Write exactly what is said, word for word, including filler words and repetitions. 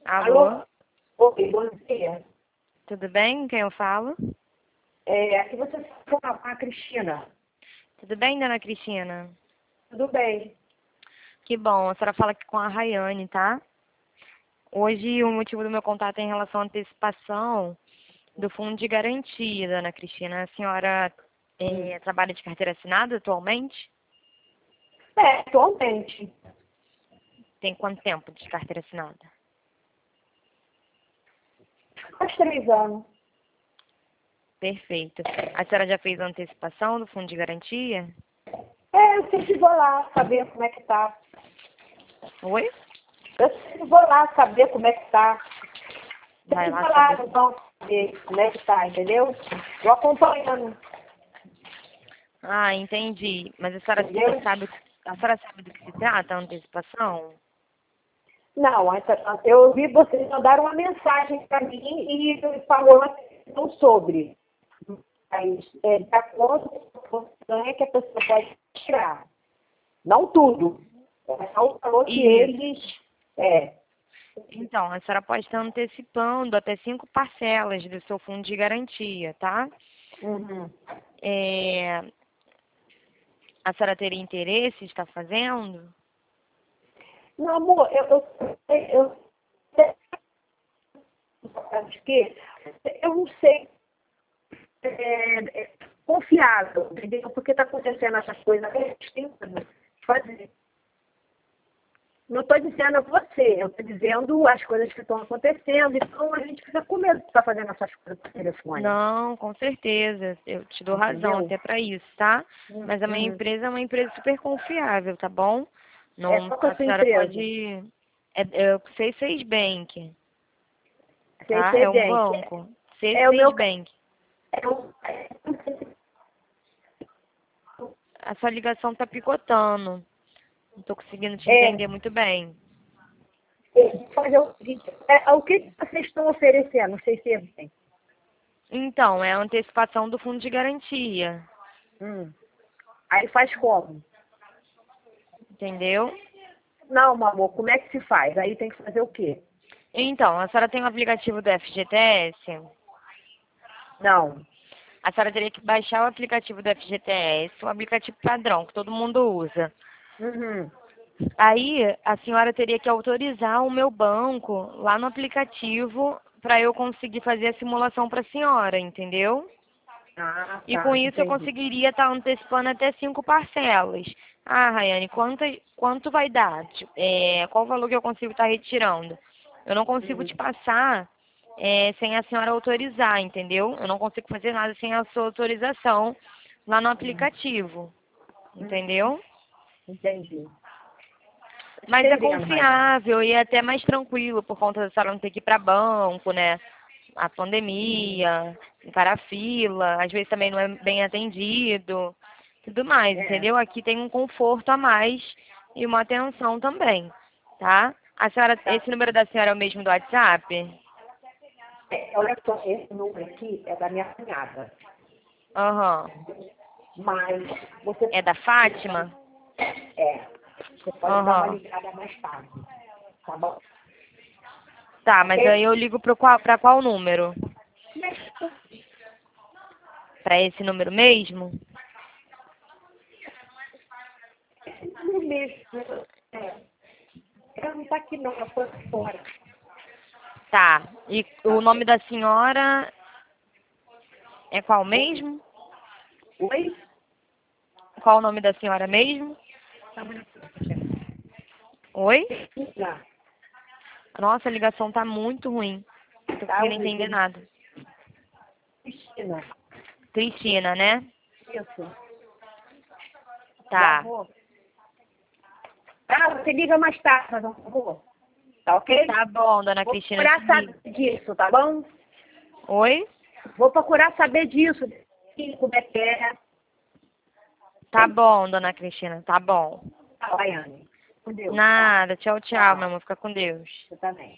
Alô? Alô? Oi, bom dia. Tudo bem? Quem eu falo? É, aqui você fala com a Cristina. Tudo bem, dona Cristina? Tudo bem? Que bom, a senhora fala aqui com a Rayane, tá? Hoje o motivo do meu contato é em relação à antecipação do fundo de garantia, dona Cristina. A senhora Hum. eh, trabalha de carteira assinada atualmente? É, atualmente. Tem quanto tempo de carteira assinada? Faz três anos. Perfeito. A senhora já fez a antecipação do fundo de garantia? É, eu sempre vou lá saber como é que tá. Oi? Eu sempre vou lá saber como é que tá. Vai Sempre lá vou lá, saber. então, saber como é que tá, entendeu? Vou acompanhando, Ah, entendi. Mas a senhora entendeu? sabe, a senhora sabe do que se trata a antecipação? Não, essa- eu ouvi vocês mandaram uma mensagem para mim e falou então sobre. Mas, é, de acordo com o ganho que a pessoa pode tirar. Não tudo. É só o valor que Isso. eles. É. Então, a senhora pode estar antecipando até cinco parcelas do seu fundo de garantia, tá? Uhum. É, a senhora teria interesse em estar fazendo? Meu amor, eu, eu, eu, eu, que eu não sei. É, é, confiável, entendeu? Porque está acontecendo essas coisas. Eu tenho que fazer. Não estou dizendo a você, eu estou dizendo as coisas que estão acontecendo, então a gente fica com medo de estar fazendo essas coisas por telefone, Não, com certeza. Eu te dou razão entendeu? até para isso, tá? Hum, Mas a minha Uhum. empresa é uma empresa super confiável, tá bom? É Não, qual que é a a sua senhora empresa? pode. É, é o C seis Bank, tá? C C É um Bank. banco. É o C seis meu. ca- Bank. É o, A sua ligação tá picotando. Não tô conseguindo te é, entender muito bem. é, fazer o seguinte, é, o que vocês estão oferecendo no C C Bank? Então, é a antecipação do fundo de garantia, Hum. Aí faz como? entendeu? Não, meu amor, como é que se faz? Aí tem que fazer o quê? Então, a senhora tem o aplicativo do F G T S? Não. A senhora teria que baixar o aplicativo do F G T S, o aplicativo padrão, que todo mundo usa. Uhum. Aí, a senhora teria que autorizar o meu banco lá no aplicativo para eu conseguir fazer a simulação para a senhora, entendeu? Ah, E com tá, isso eu entendi. conseguiria estar antecipando até cinco parcelas. Ah, Rayane, quanto, quanto vai dar? Tipo, é, qual o valor que eu consigo estar retirando? Eu não consigo Hum. te passar é, sem a senhora autorizar, entendeu? Eu não consigo fazer nada sem a sua autorização lá no Hum. aplicativo, Hum. entendeu? Entendi. Mas é Entendendo, Rayane. confiável e é até mais tranquilo por conta da senhora não ter que ir para banco, né? A Uhum. pandemia, encarar fila, às vezes também não é bem atendido, tudo mais, É. entendeu? Aqui tem um conforto a mais e uma atenção também, tá? A senhora, Tá. esse número da senhora é o mesmo do WhatsApp? É, olha só, esse número aqui é da minha cunhada. Aham. Mas você É da Fátima? é, você pode dar uma Aham. ligada mais tarde. Tá bom? Tá, mas Ok? aí eu ligo pro qual, pra qual número? Mas Pra esse número mesmo? no mesmo. É, ela não está aqui não, ela foi fora. Tá. E o nome Ok? da senhora é qual Oi? mesmo? Oi? Qual o nome da senhora mesmo? Tá bonito. Oi? Cristina. Nossa, a ligação tá muito ruim. Não tô Tá conseguindo entender horrível. nada. Cristina. Cristina, né? Isso. Já Tá. vou. Ah, você liga mais tarde, por favor. Tá ok? Tá bom, dona Vou Cristina, eu te procurar ligo. saber disso, tá bom? Oi? Vou procurar saber disso. Como é que é. Tá bom, dona Cristina, tá bom. Tá, Baiane. Com Deus, tá? Nada. Tchau, tchau, meu Tchau. amor. Fica com Deus. Você também.